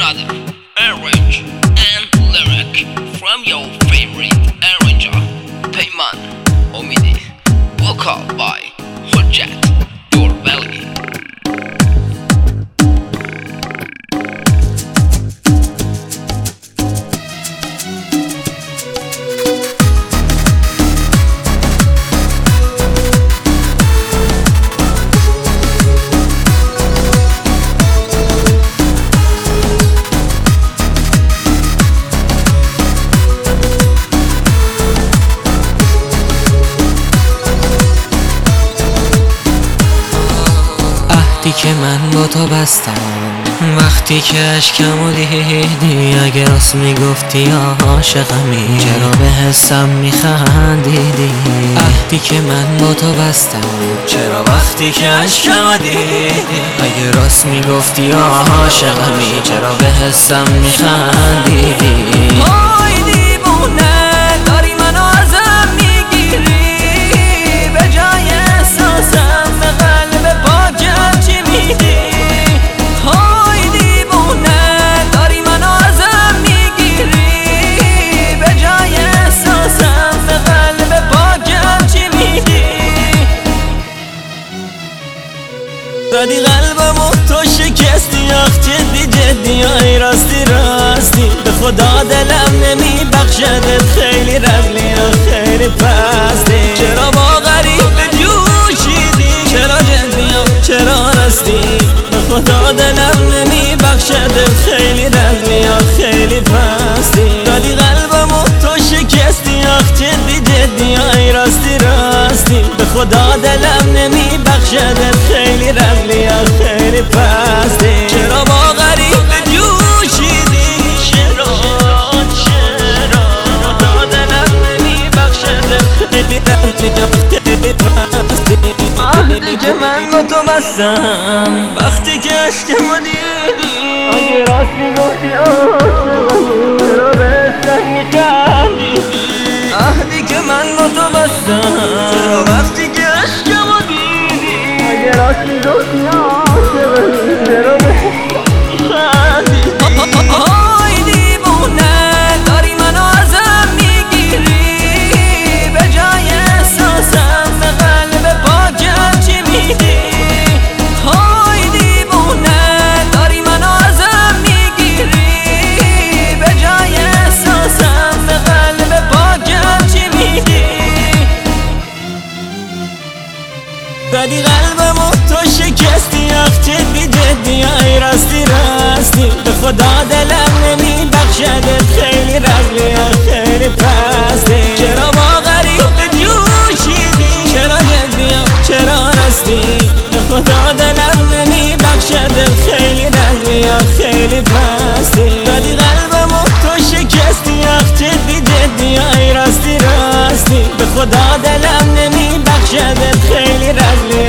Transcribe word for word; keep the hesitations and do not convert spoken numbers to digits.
another arrange and lyric from your favorite arranger, Payman Omidi, vocal by Hujjat Your Valley. وقتی که من با تو بستم، وقتی که اشکمو دیدی، اگه راست میگفتی یا عاشقمی چرا به حسم میخندیدی؟ وقتی که من با تو بستم، چرا وقتی که اشکمو دیدی، اگه راست میگفتی یا عاشقمی چرا به حسم میخندیدی؟ وای دیوونه داری منو ازم میگیری، به جای احساسم به قلب پاکم چی میدی؟ وای دیوونه داری منو ازم میگیری، به جای احساسم به قلب پاکم چی میدی؟ زدی قلبمو تو شکستی، آخ جدی جدی آی راستی راستی، به خدا دلم نمی بخشدت، خیلی رزلی و خیلی پستی، چرا با غریب جوشیدی، چرا جدی و چرا راستی، به خدا دلم نمی بخشدت، خیلی رزلی و خیلی پستی، زدی قلبمو تو شکستی، آخ جدی جدی آی راستی راستی، به خدا دلم نمی بخشدت، خیلی رزلی و خیلی پستی، چرا با غریب جوشیدی، چرا چرا خدا دلم نمی بخشدت، خیلی رزلی و خیلی پستی. وقتی که من با تو بستم، وقتی که اشکمو دیدی، اگه راست میگفتی عاشقمی چرا به حسم میخندیدی؟ وقتی که من با تو بستم، چرا وقتی که اشکمو دیدی، اگه راست میگفتی عاشقمی چرا به حسم میخندیدی؟ وای دیوونه داری منو ازم میگیری، به جای احساسم به قلب پاکم چی میدی؟ وای دیوونه داری منو ازم میگیری، به جای احساسم به قلب پاکم چی میدی؟ زدی قلبمو تو شکستی، آخ جدی جدی آی راستی راستی، به خدا دلم نمی بخشدت، خیلی رزلی و خیلی پستی، چرا با غریب جوشیدی، چرا جدی و چرا راستی، به خدا دلم نمی بخشدت، خیلی رزلی و خیلی پستی، زدی قلبمو تو شکستی، آخ جدی جدی آی راستی راستی، به خدا دلم نمی بخشدت، خیلی رزلی